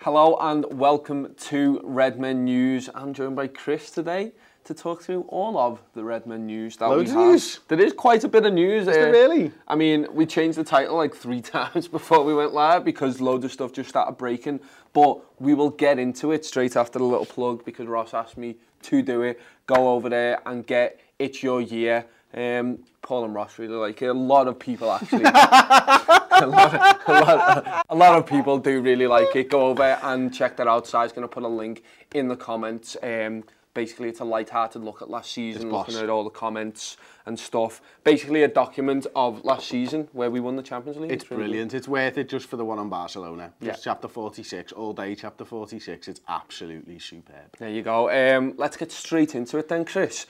Hello and welcome to Redmen News. I'm joined by Chris today to talk through all of the Redmen News that Loads we of have. news. There is quite a bit of news. Is there really? I mean, we changed the title like 3 times before we went live because loads of stuff just started breaking. But we will get into it straight after the little plug because Ross asked me to do it. Go over there and get It's Your Year. Paul and Ross really like it. A lot of people actually. a lot of people do really like it. Go over and check that out. Si's going to put a link in the comments. Basically, it's a light-hearted look at last season, looking at all the comments and stuff. Basically, a document of last season where we won the Champions League. It's brilliant. It's worth it just for the one on Barcelona. Just chapter 46, all day chapter 46. It's absolutely superb. There you go. Let's get straight into it then, Chris.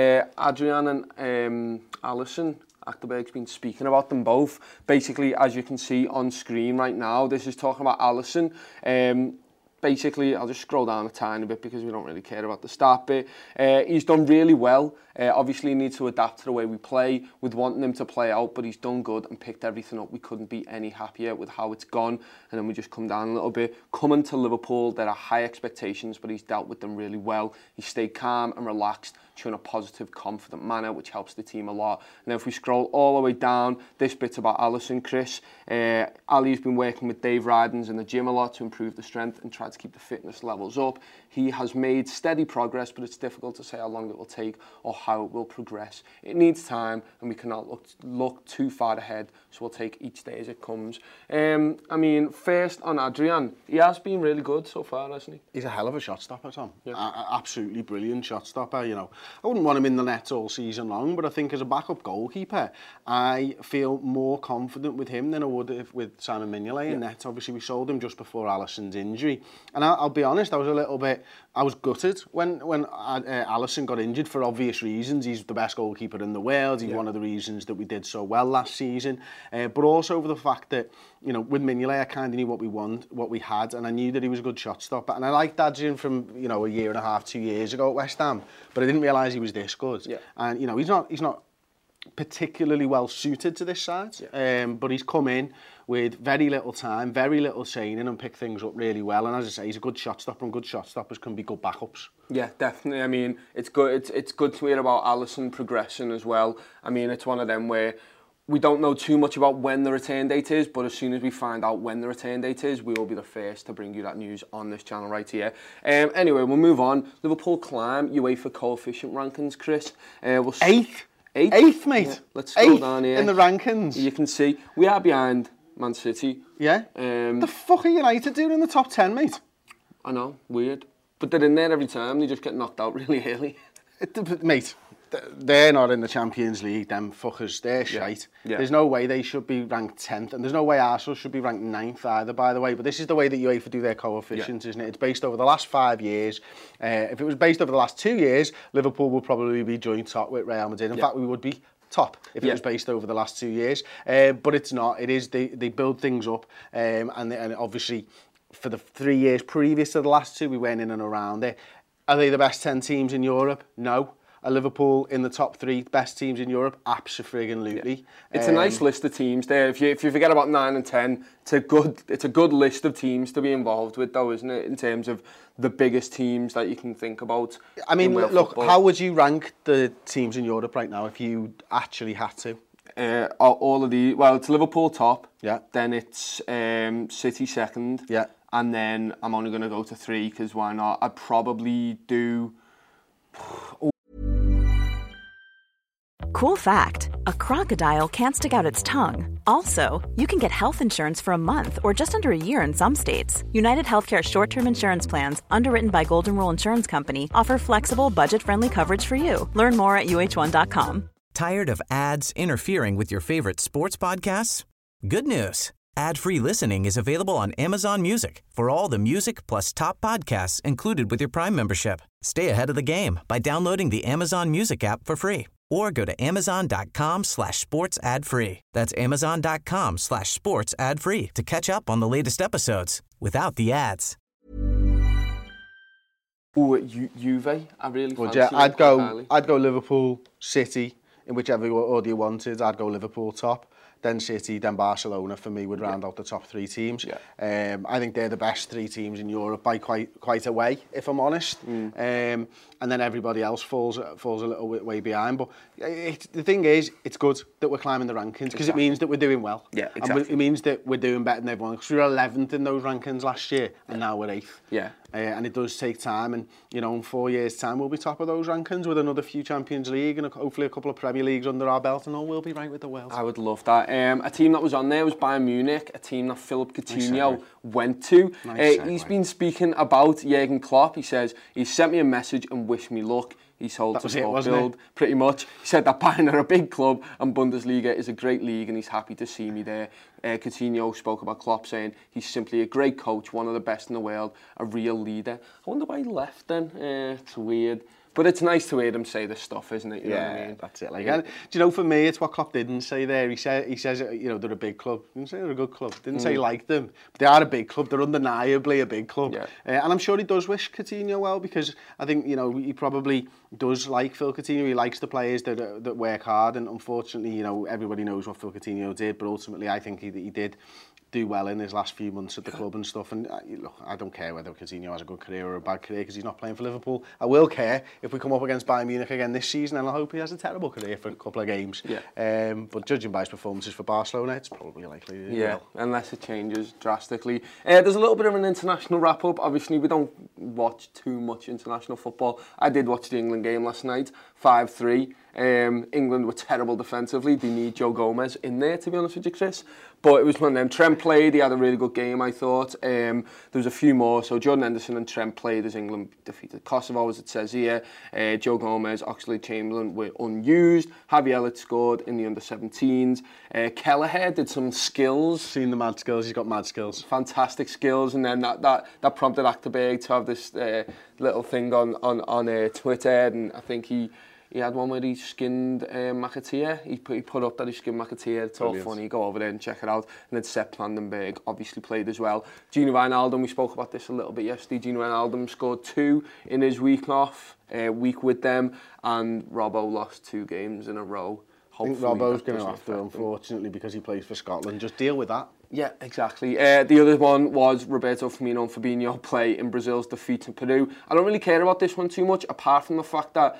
Adrian and Alisson, Achterberg's been speaking about them both. Basically, as you can see on screen right now, this is talking about Alisson. Basically, I'll just scroll down a tiny bit because we don't really care about the start bit. He's done really well. Obviously, he needs to adapt to the way we play with wanting him to play out, but he's done good and picked everything up. We couldn't be any happier with how it's gone. And then we just come down a little bit. Coming to Liverpool, there are high expectations, but he's dealt with them really well. He stayed calm and relaxed, showing a positive, confident manner, which helps the team a lot. And then if we scroll all the way down, this bit's about Alisson, Chris. Ali's been working with Dave Rydens in the gym a lot to improve the strength and try to keep the fitness levels up. He has made steady progress, but it's difficult to say how long it will take or how it will progress. It needs time, and we cannot look too far ahead, so we'll take each day as it comes. I mean, first on Adrian, he has been really good so far, hasn't he? He's a hell of a shot stopper, Tom. Yeah. Absolutely brilliant shot stopper. You know, I wouldn't want him in the net all season long, but I think as a backup goalkeeper, I feel more confident with him than I would with Simon Mignolet in net. Obviously, we sold him just before Alisson's injury, and I'll be honest, I was gutted when Alisson got injured for obvious reasons. He's the best goalkeeper in the world. He's one of the reasons that we did so well last season. But also for the fact that, you know, with Mignolet, I kind of knew what we had, and I knew that he was a good shot stopper. And I liked Adrian from, you know, a year and a half, 2 years ago at West Ham, but I didn't realise he was this good. Yeah. And, you know, he's not particularly well suited to this side, but he's come in with very little time, very little training, and picked things up really well. And as I say, he's a good shot stopper, and good shot stoppers can be good backups. Yeah, definitely. I mean, it's good. It's good to hear about Alisson progressing as well. I mean, it's one of them where we don't know too much about when the return date is, but as soon as we find out when the return date is, we will be the first to bring you that news on this channel right here. Anyway, we'll move on. Liverpool climb UEFA coefficient rankings, Chris. Eighth, mate. Yeah. Let's scroll down here. In the rankings. You can see we are behind Man City. Yeah? The fuck are United doing in the top 10, mate? I know, weird. But they're in there every time, they just get knocked out really early. Mate, they're not in the Champions League, them fuckers. They're shite. Yeah. There's no way they should be ranked 10th, and there's no way Arsenal should be ranked 9th either, by the way. But this is the way that UEFA do their coefficients, isn't it? It's based over the last 5 years. If it was based over the last 2 years, Liverpool would probably be joint top with Real Madrid. In fact, we would be top if it was based over the last 2 years. But it's not. It is, they build things up, and obviously for the 3 years previous to the last two, we went in and around it. Are they the best 10 teams in Europe? No. Are Liverpool in the top 3 best teams in Europe? Abso-friggin-lutely. Yeah. It's a nice list of teams there. If you forget about 9 and 10, it's a good list of teams to be involved with, though, isn't it? In terms of the biggest teams that you can think about. I mean, look, football. How would you rank the teams in Europe right now if you actually had to? All of the, well, it's Liverpool top. Yeah. Then it's City second. Yeah. And then I'm only going to go to 3 because why not? I'd probably do. Cool fact, a crocodile can't stick out its tongue. Also, you can get health insurance for a month or just under a year in some states. United Healthcare short-term insurance plans, underwritten by Golden Rule Insurance Company, offer flexible, budget-friendly coverage for you. Learn more at uh1.com. Tired of ads interfering with your favorite sports podcasts? Good news. Ad-free listening is available on Amazon Music for all the music plus top podcasts included with your Prime membership. Stay ahead of the game by downloading the Amazon Music app for free or go to amazon.com/sports ad free. That's amazon.com/sports ad free to catch up on the latest episodes without the ads. Ooh, Juve, I really fancy. Yeah, I'd go Liverpool, City, in whichever order you wanted. I'd go Liverpool top. then City, then Barcelona for me would round out the top 3 teams. Yeah. I think they're the best 3 teams in Europe by quite a way, if I'm honest. And then everybody else falls a little bit way behind. But the thing is, it's good that we're climbing the rankings because it means that we're doing well. Yeah, exactly. And it means that we're doing better than everyone. Because we were 11th in those rankings last year, and now we're 8th. Yeah. And it does take time, and you know, in 4 years' time, we'll be top of those rankings with another few Champions League and hopefully a couple of Premier Leagues under our belt, and all will be right with the world. I would love that. A team that was on there was Bayern Munich, a team that Philippe Coutinho went to. He's been speaking about Jurgen Klopp. He says he sent me a message and wished me luck. He's told to build, pretty much. He said that Bayern are a big club and Bundesliga is a great league and he's happy to see me there. Coutinho spoke about Klopp saying he's simply a great coach, one of the best in the world, a real leader. I wonder why he left then. It's weird. But it's nice to hear them say this stuff, isn't it? You know what I mean? That's it. Like, do you know, for me, it's what Klopp didn't say there. He says, you know, they're a big club. He didn't say they're a good club. Didn't say he liked them. But they are a big club. They're undeniably a big club. Yeah. And I'm sure he does wish Coutinho well because I think, you know, he probably does like Phil Coutinho. He likes the players that work hard. And unfortunately, you know, everybody knows what Phil Coutinho did. But ultimately, I think he did do well in his last few months at the club and stuff. And look, I don't care whether Coutinho has a good career or a bad career because he's not playing for Liverpool. I will care if we come up against Bayern Munich again this season, and I hope he has a terrible career for a couple of games. Yeah. But judging by his performances for Barcelona, it's probably likely. Yeah, unless it changes drastically. There's a little bit of an international wrap-up. Obviously, we don't watch too much international football. I did watch the England game last night, 5-3. England were terrible defensively. They need Joe Gomez in there, to be honest with you, Chris. But it was one of them. Trent played. He had a really good game, I thought. There was a few more. So Jordan Henderson and Trent played as England defeated Kosovo, as it says here. Joe Gomez, Oxlade-Chamberlain were unused. Javi Elliott scored in the under-17s. Kelleher did some skills. Seen the mad skills. He's got mad skills. Fantastic skills. And then that prompted Achterberg to have this little thing on Twitter. And I think he had one where he skinned McAteer. He put up that he skinned McAteer. It's all funny. Go over there and check it out. And then Sepp Vandenberg obviously played as well. Gino Wijnaldum, we spoke about this a little bit yesterday. Gino Wijnaldum scored 2 in his week with them. And Robbo lost 2 games in a row. Hopefully, I think Robbo's going to have to, unfortunately, because he plays for Scotland. Just deal with that. Yeah, exactly. The other one was Roberto Firmino and Fabinho play in Brazil's defeat in Peru. I don't really care about this one too much, apart from the fact that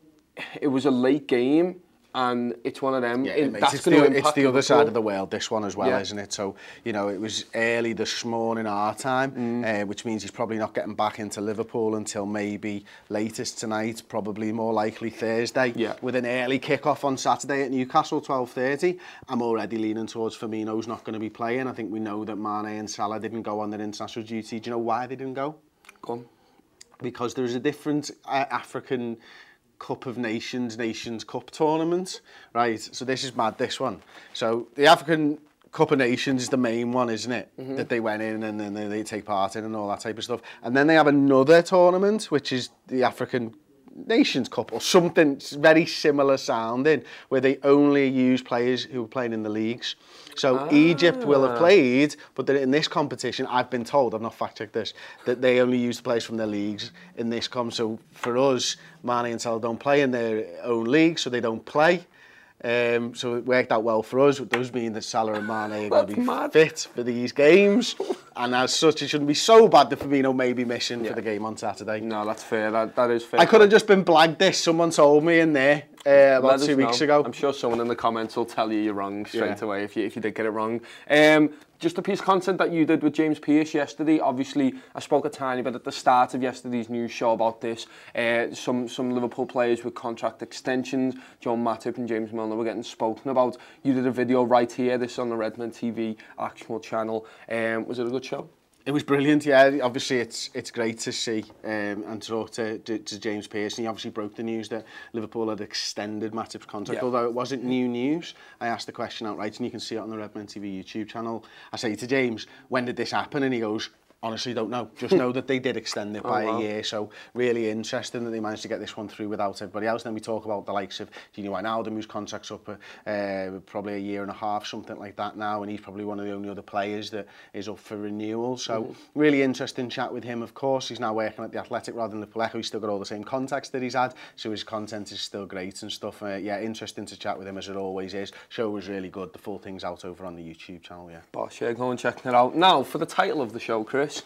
it was a late game and it's one of them. Yeah, it's the other side of the world, this one as well, isn't it? So, you know, it was early this morning our time, which means he's probably not getting back into Liverpool until maybe latest tonight, probably more likely Thursday, with an early kick-off on Saturday at Newcastle, 12:30. I'm already leaning towards Firmino's not going to be playing. I think we know that Mane and Salah didn't go on their international duty. Do you know why they didn't go? Go on. Because there's a different African Cup of Nations Cup tournament, right? So this is mad, this one. So the African Cup of Nations is the main one, isn't it? That they went in and then they take part in and all that type of stuff. And then they have another tournament, which is the African Nations Cup or something very similar sounding, where they only use players who are playing in the leagues. So Egypt will have played, but in this competition, I've been told, I've not fact-checked this, that they only use the players from their leagues in this So for us, Mane and Salah don't play in their own league, so they don't play. So it worked out well for us. It does mean that Salah and Mane are going to be fit for these games. And as such, it shouldn't be so bad that Firmino may be missing for the game on Saturday. No, that's fair. That is fair. I could have just been blagged this. Someone told me in there about 2 weeks ago. I'm sure someone in the comments will tell you you're wrong straight away if you did get it wrong. Just a piece of content that you did with James Pearce yesterday. Obviously, I spoke a tiny bit at the start of yesterday's news show about this. Some Liverpool players with contract extensions, John Matip and James Milner, were getting spoken about. You did a video right here, this on the Redmen TV actual channel. Was it a good show? It was brilliant, yeah. Obviously, it's great to see and talk to James Pearce. And he obviously broke the news that Liverpool had extended Matip's contract, although it wasn't new news. I asked the question outright, and you can see it on the Redmen TV YouTube channel. I say to James, when did this happen? And he goes, Honestly, don't know. Just know that they did extend it by a year. So really interesting that they managed to get this one through without everybody else. Then we talk about the likes of Gini Wijnaldum, whose contract's up probably a year and a half, something like that now, and he's probably one of the only other players that is up for renewal. So really interesting chat with him. Of course, he's now working at the Athletic rather than Liverpool Echo. He's still got all the same contacts that he's had, so his content is still great and stuff. Yeah, interesting to chat with him as it always is. Show was really good. The full thing's out over on the YouTube channel. Yeah. Boss, yeah, go and check it out. Now for the title of the show, Chris.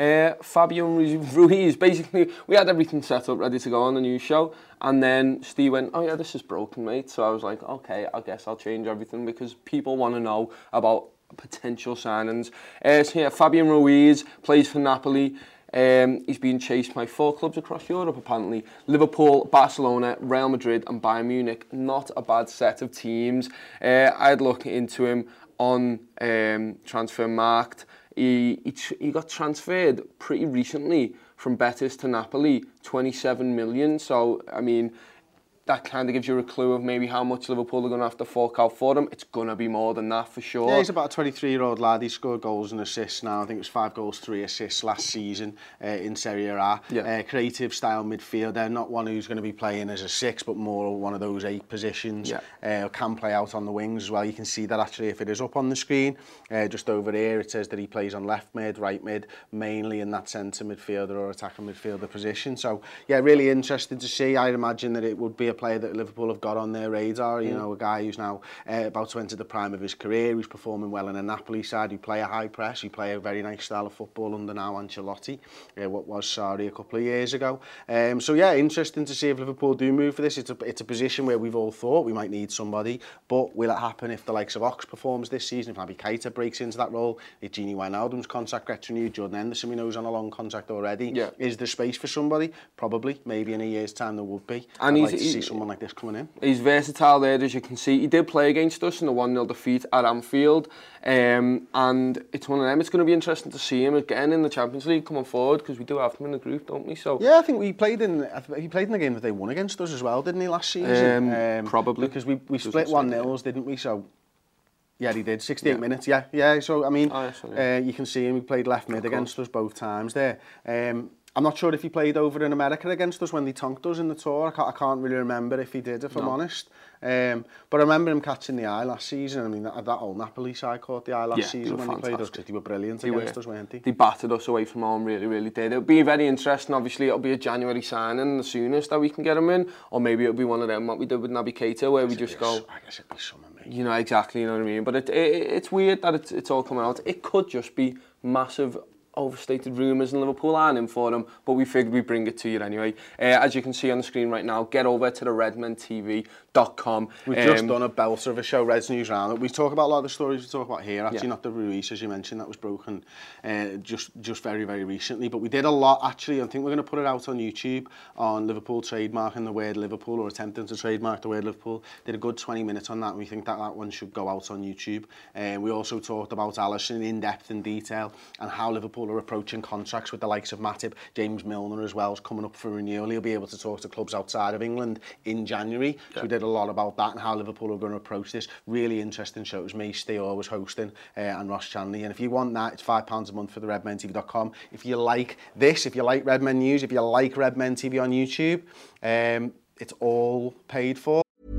Fabian Ruiz. Basically, we had everything set up, ready to go on the new show, and then Steve went, "Oh yeah, this is broken, mate." So I was like, "Okay, I guess I'll change everything because people want to know about potential signings." So yeah, Fabian Ruiz plays for Napoli. He's being chased by 4 clubs across Europe, apparently. Liverpool, Barcelona, Real Madrid and Bayern Munich. Not a bad set of teams. I had a look into him on Transfermarkt. He got transferred pretty recently from Betis to Napoli, 27 million. So, I mean, that kind of gives you a clue of maybe how much Liverpool are going to have to fork out for him. It's going to be more than that for sure. Yeah, he's about a 23-year-old lad. He scored goals and assists now. I think it was 5 goals, 3 assists last season in Serie A. Yeah. Creative style midfielder, not one who's going to be playing as a 6, but more one of those 8 positions. Yeah. Can play out on the wings as well. You can see that actually if it is up on the screen. Just over here it says that he plays on left mid, right mid, mainly in that centre midfielder or attacking midfielder position. So yeah, really interesting to see. I'd imagine that it would be a player that Liverpool have got on their radar, you know, a guy who's now about to enter the prime of his career, who's performing well in a Napoli side, who play a high press, who play a very nice style of football under now Ancelotti, what was Sarri a couple of years ago. So yeah, interesting to see if Liverpool do move for this. It's a position where we've all thought we might need somebody, but will it happen if the likes of Ox performs this season, if Naby Keita breaks into that role, if Gini Wijnaldum's contract gets renewed, Jordan Henderson we know is on a long contract already. Yeah. Is there space for somebody? Probably. Maybe in a year's time there would be. And I'd like to see someone like this coming in. He's versatile there, as you can see. He did play against us in the 1-0 defeat at Anfield, and it's one of them. It's going to be interesting to see him again in the Champions League coming forward, because we do have him in the group, don't we? So yeah, I think he played in the game that they won against us as well, didn't he, last season? Probably. Because we split 1-0s, didn't we? So yeah, he did. 68 minutes, yeah. So, I mean, you can see him. He played left mid against us both times there. I'm not sure if he played over in America against us when they tonked us in the tour. I can't really remember if he did, if I'm honest. But I remember him catching the eye last season. I mean, that old Napoli side caught the eye last season when he played us, because they were brilliant against us, weren't they? They battered us away from home, really, really did. It'll be very interesting. Obviously, it'll be a January signing, the soonest that we can get him in. Or maybe it'll be one of them, what we did with Naby Keita, where we just go... I guess it'd be summer, mate. You know, exactly, you know what I mean? But it's weird that it's all coming out. It could just be massive overstated rumours and Liverpool aren't in for them, but we figured we'd bring it to you anyway. As you can see on the screen right now, get over to the redmentv.com. We've just done a belter of a show, Reds News Roundup. We talk about a lot of the stories we talk about here, actually not the Ruiz, as you mentioned, that was broken just very, very recently, but we did a lot, actually. I think we're going to put it out on YouTube on Liverpool trademarking the word Liverpool, or attempting to trademark the word Liverpool. Did a good 20 minutes on that, and we think that one should go out on YouTube. We also talked about Alisson in depth and detail, and how Liverpool are approaching contracts with the likes of Matip. James Milner as well is coming up for renewal. He'll be able to talk to clubs outside of England in January. So we did a lot about that and how Liverpool are going to approach this. Really interesting show. It was me, Steele, was hosting, and Ross Chanley. And if you want that, it's £5 a month for the redmentv.com. If you like this, if you like Redmen News, if you like Redmen TV on YouTube, it's all paid for.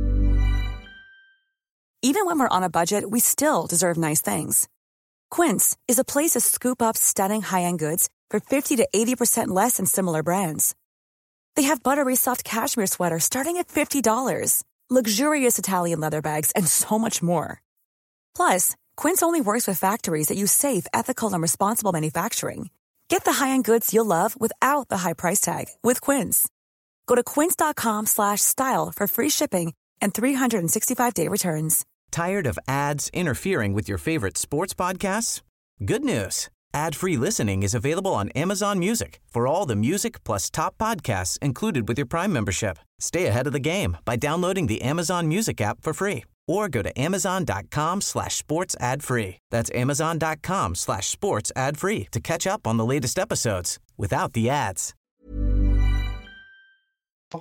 Even when we're on a budget, we still deserve nice things. Quince is a place to scoop up stunning high-end goods for 50 to 80% less than similar brands. They have buttery soft cashmere sweaters starting at $50, luxurious Italian leather bags, and so much more. Plus, Quince only works with factories that use safe, ethical, and responsible manufacturing. Get the high-end goods you'll love without the high price tag with Quince. Go to quince.com/style for free shipping and 365-day returns. Tired of ads interfering with your favorite sports podcasts? Good news. Ad-free listening is available on Amazon Music for all the music plus top podcasts included with your Prime membership. Stay ahead of the game by downloading the Amazon Music app for free, or go to amazon.com/sports ad-free. That's amazon.com/sports ad-free to catch up on the latest episodes without the ads.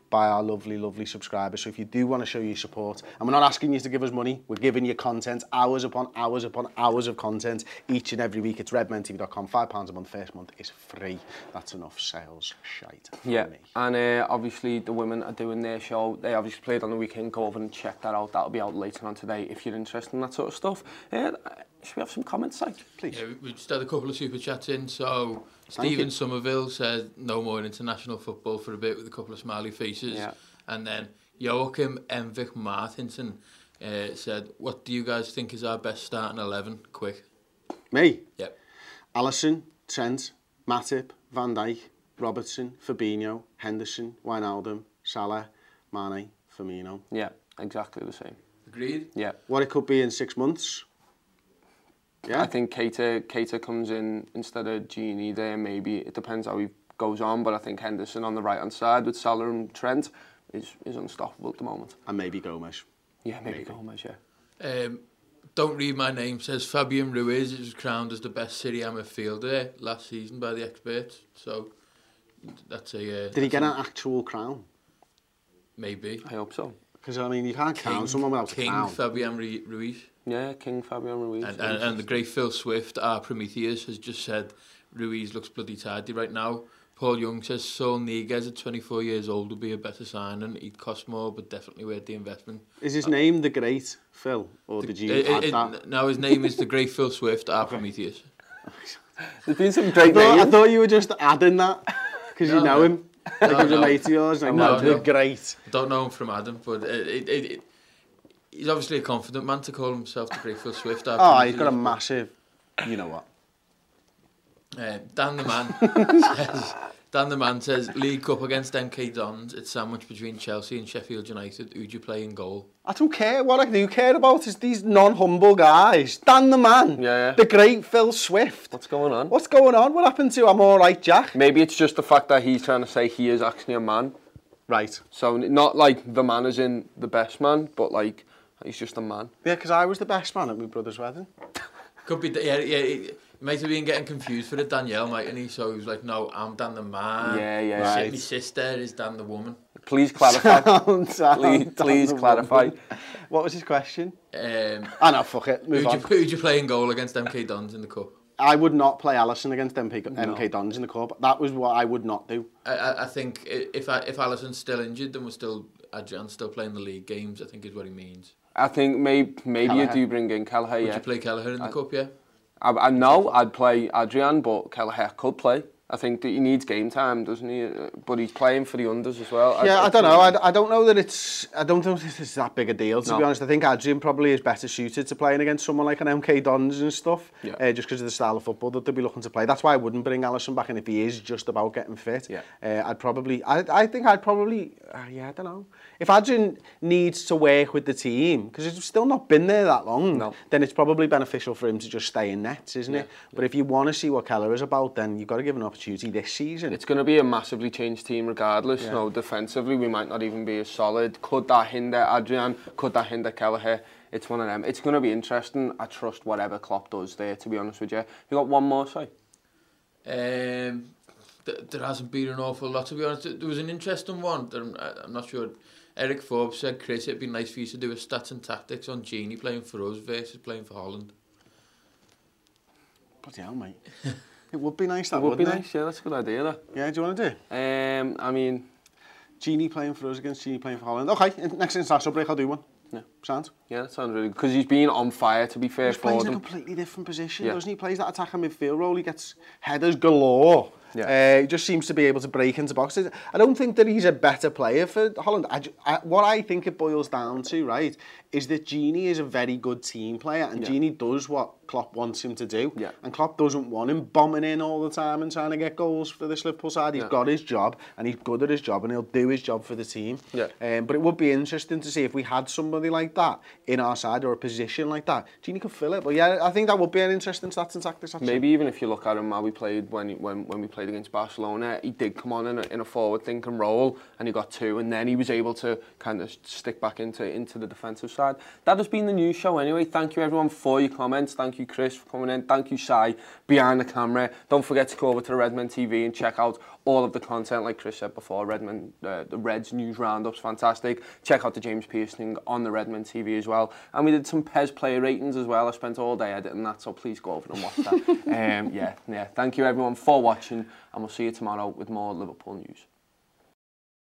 by our lovely, lovely subscribers. So if you do want to show your support, and we're not asking you to give us money, we're giving you content, hours upon hours upon hours of content each and every week. It's redmentv.com, £5 a month, first month is free. That's enough sales shite for me. And obviously the women are doing their show. They obviously played on the weekend. Go over and check that out. That'll be out later on today if you're interested in that sort of stuff. Should we have some comments, Syke, please? Yeah, we just had a couple of super chats in. So Stephen Somerville said no more international football for a bit with a couple of smiley faces. Yeah. And then Joachim Envik Martinson said, what do you guys think is our best starting 11? Quick. Me? Yep. Alisson, Trent, Matip, Van Dijk, Robertson, Fabinho, Henderson, Wijnaldum, Salah, Mane, Firmino. Yeah, exactly the same. Agreed? Yeah. What it could be in 6 months. Yeah. I think Keita comes in instead of Gini there, maybe. It depends how he goes on, but I think Henderson on the right-hand side with Salah and Trent is unstoppable at the moment. And maybe Gomez. Yeah, maybe Gomez, yeah. Don't read my name says Fabian Ruiz is crowned as the best Serie A midfielder last season by the experts. So that's a... Did he get an actual crown? Maybe. I hope so. Because, I mean, you can't crown someone without a crown. King Fabian Ruiz. Yeah, King Fabian Ruiz. And the great Phil Swift, our Prometheus, has just said Ruiz looks bloody tidy right now. Paul Young says Saul Niguez at 24 years old would be a better signing. He'd cost more, but definitely worth the investment. Is his name the Great Phil, or did you add that? No, his name is the great Phil Swift, our Prometheus. There's been some great names. I thought you were just adding that because you know him. Like he was a mate of yours. Like, No. the Great. I don't know him from Adam, but he's obviously a confident man to call himself the great Phil Swift. Oh, he's got a massive, you know what. Dan the man says League Cup against MK Dons. It's sandwiched between Chelsea and Sheffield United. Who'd you play in goal? I don't care. What I do care about is these non-humble guys. Dan the man. Yeah. The great Phil Swift. What's going on? What's going on? What happened to I'm all right, Jack? Maybe it's just the fact that he's trying to say he is actually a man. Right. So not like the man is in the best man, but like he's just a man. Yeah, because I was the best man at my brother's wedding. Could be, yeah. He might have been getting confused for the Danielle, mightn't he? So he was like, no, I'm Dan the man. Yeah, right. My sister is Dan the woman. Please clarify. Sound please clarify. What was his question? I know, fuck it. Move on. Who'd you play in goal against MK Dons in the Cup? I would not play Alisson against MK Dons in the Cup. That was what I would not do. I think if Alisson's still injured, then Adrian's still playing the league games, I think is what he means. I think maybe you do bring in Kelleher, Would you play Kelleher in the Cup, yeah? I know I'd play Adrian, but Kelleher could play. I think that he needs game time, doesn't he? But he's playing for the unders as well. Yeah, I don't know. I don't know that it's that big a deal, to be honest. I think Adrian probably is better suited to playing against someone like an MK Dons and stuff, just because of the style of football that they'll be looking to play. That's why I wouldn't bring Alisson back, and if he is just about getting fit, I think I'd probably, I don't know. If Adrian needs to work with the team, because it's still not been there that long, then it's probably beneficial for him to just stay in nets, isn't it? But if you want to see what Keller is about, then you've got to give an opportunity this season. It's going to be a massively changed team regardless. You know, defensively, we might not even be as solid. Could that hinder Adrian? Could that hinder Kelleher? It's one of them. It's going to be interesting. I trust whatever Klopp does there, to be honest with you. You got one more, say? There hasn't been an awful lot, to be honest. There was an interesting one. I'm not sure. Eric Forbes said, Chris, it'd be nice for you to do a stats and tactics on Gini playing for us versus playing for Holland. Bloody hell, mate. It would be nice, that would be wouldn't nice, yeah, that's a good idea, that. Yeah, do you want to do it? I mean... Gini playing for us against Gini playing for Holland. Okay, next international break, I'll do one. Yeah, sounds. Yeah, that sounds really good. Because he's been on fire, to be fair, for them. He plays in a completely different position, doesn't he? He plays that attacking midfield role. He gets headers galore. Yeah. He just seems to be able to break into boxes. I don't think that he's a better player for Holland. What I think it boils down to, right, is that Gini is a very good team player, and Gini does what Klopp wants him to do. Yeah. And Klopp doesn't want him bombing in all the time and trying to get goals for this Liverpool side. He's got his job, and he's good at his job, and he'll do his job for the team. Yeah. But it would be interesting to see if we had somebody like that in our side, or a position like that. Gini could fill it. But yeah, I think that would be an interesting stats and tactics. Actually. Maybe even if you look at him how we played when we played against Barcelona, he did come on in a forward-thinking role, and he got two, and then he was able to kind of stick back into the defensive side. That has been the news show anyway. Thank you everyone for your comments. Thank you Thank you, Chris, for coming in. Thank you, Si, behind the camera. Don't forget to go over to the Redmen TV and check out all of the content, like Chris said before. Redmen, the Reds news roundup's fantastic. Check out the James Pearce thing on the Redmen TV as well. And we did some PES player ratings as well. I spent all day editing that, so please go over and watch that. Yeah. Thank you everyone for watching, and we'll see you tomorrow with more Liverpool news.